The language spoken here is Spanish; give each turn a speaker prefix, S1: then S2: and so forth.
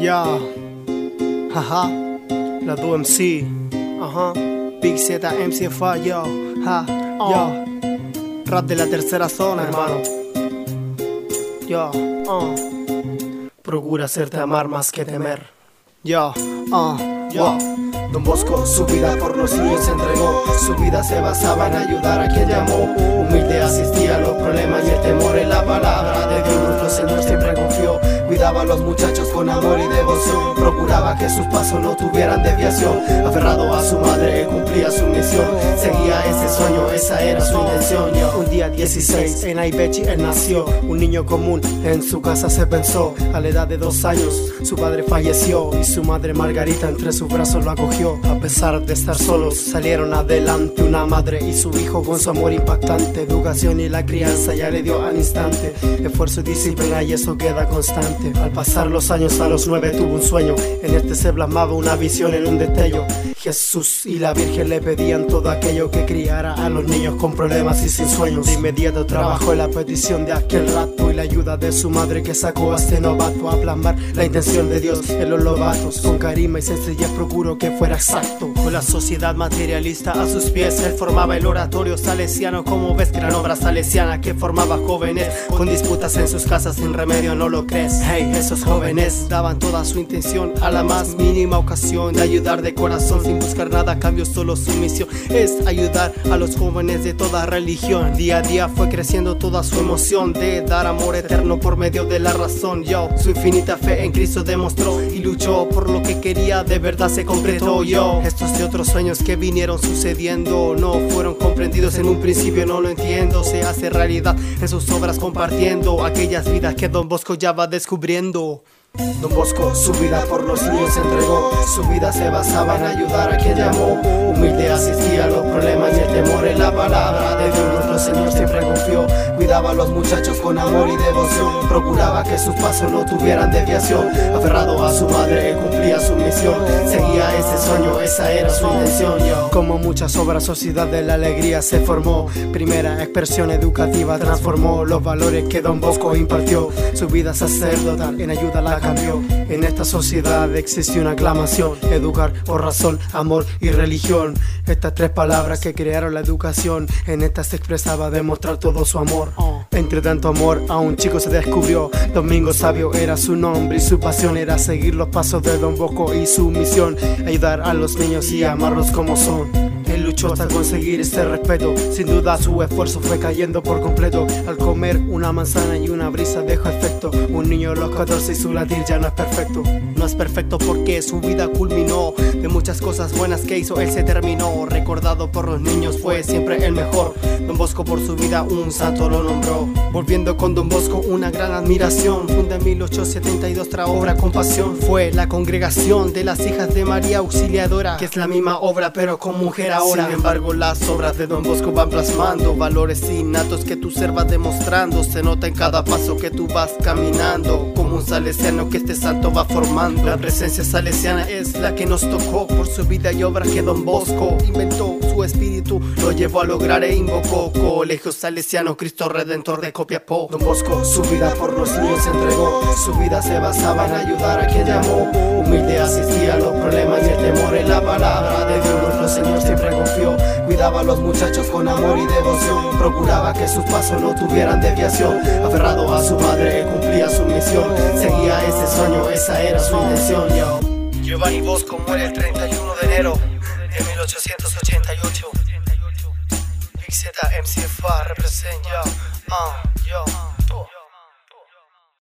S1: Ya, haha, la 2MC, ajá, Big Z, MCFA, yo, ha, yo, rap de la tercera zona, hermano. Yo, procura hacerte amar más que temer. Yo, yo. Don Bosco, su vida por los niños se entregó. Su vida se basaba en ayudar a quien llamó. Humilde asistía a los problemas y el temor en la palabra de Dios. Nuestro Señor siempre confió. Cuidaba a los muchachos con amor y devoción. Procuraba que sus pasos no tuvieran desviación. Aferrado a su madre, él cumplía su misión. Seguía ese sueño, esa era su intención. Un día 16 en Aibechi él nació. Un niño común en su casa se pensó. A la edad de 2 años su padre falleció y su madre Margarita entre sus brazos lo acogió. A pesar de estar solos, salieron adelante una madre y su hijo con su amor impactante. Educación y la crianza ya le dio al instante. Esfuerzo y disciplina y eso queda constante. Al pasar los años, a los 9 tuvo un sueño. En este se plasmaba una visión en un destello. Jesús y la Virgen le pedían todo aquello que criara a los niños con problemas y sin sueños. De inmediato trabajó en la petición de aquel rato y la ayuda de su madre que sacó a este novato a plasmar la intención de Dios en los lobatos. Con carisma y sencillez procuró que fuera exacto. Con la sociedad materialista a sus pies, él formaba el oratorio salesiano. Como ves, gran obra salesiana que formaba jóvenes con disputas en sus casas sin remedio, ¿no lo crees? Hey, esos jóvenes daban toda su intención a la más mínima ocasión de ayudar de corazón sin buscar nada a cambio, solo su misión es ayudar a los jóvenes de toda religión. Día a día fue creciendo toda su emoción de dar amor eterno por medio de la razón. Yo, su infinita fe en Cristo demostró y luchó por lo que quería, de verdad se completó. Yo, estos y otros sueños que vinieron sucediendo no fueron comprendidos en un principio, no lo entiendo. Se hace realidad en sus obras compartiendo aquellas vidas que Don Bosco ya va descubriendo. Don Bosco, su vida por los niños se entregó. Su vida se basaba en ayudar a quien llamó. Humilde asistía a los problemas y el temor en la palabra de Dios. Nuestro Señor siempre confió. Cuidaba a los muchachos con amor y devoción. Procuraba que sus pasos no tuvieran desviación. Aferrado a su madre, él cumplía su misión. Seguía ese sueño, esa era su intención. Como muchas obras, Sociedad de la Alegría se formó. Primera expresión educativa transformó los valores que Don Bosco impartió. Su vida sacerdotal en ayuda a la cambió. En esta sociedad existe una aclamación: educar por razón, amor y religión. Estas 3 palabras que crearon la educación, en estas se expresaba demostrar todo su amor. Entre tanto amor a un chico se descubrió. Domingo Sabio era su nombre y su pasión era seguir los pasos de Don Bosco y su misión, ayudar a los niños y amarlos como son. Él luchó hasta conseguir este respeto. Sin duda su esfuerzo fue cayendo por completo. Al comer una manzana y una brisa dejó efecto. Un niño a los 14 y su latir ya no es perfecto. No es perfecto porque su vida culminó. De muchas cosas buenas que hizo él se terminó. Recordado por los niños fue siempre el mejor. Don Bosco por su vida un santo lo nombró. Volviendo con Don Bosco una gran admiración. Funda en 1872 otra obra con pasión. Fue la Congregación de las Hijas de María Auxiliadora, que es la misma obra pero con mujer ahora. Sin embargo las obras de Don Bosco van plasmando valores innatos que tu ser va demostrando. Se nota en cada paso que tú vas caminando, como un salesiano que este santo va formando. La presencia salesiana es la que nos tocó. Por su vida y obra que Don Bosco inventó, su espíritu lo llevó a lograr e invocó. Colegio Salesiano Cristo Redentor de Copiapó. Don Bosco, su vida por los niños se entregó. Su vida se basaba en ayudar a quien llamó. Humilde asistía a los problemas y el temor en la palabra de Dios. Nuestro Señor siempre confió. Cuidaba a los muchachos con amor y devoción. Procuraba que sus pasos no tuvieran desviación. Aferrado a su madre, él cumplía su misión. Seguía ese sueño, esa era su intención. Giovanni Bosco muere el 31 de enero de 1888. Big Z, MCFA, represent, yo.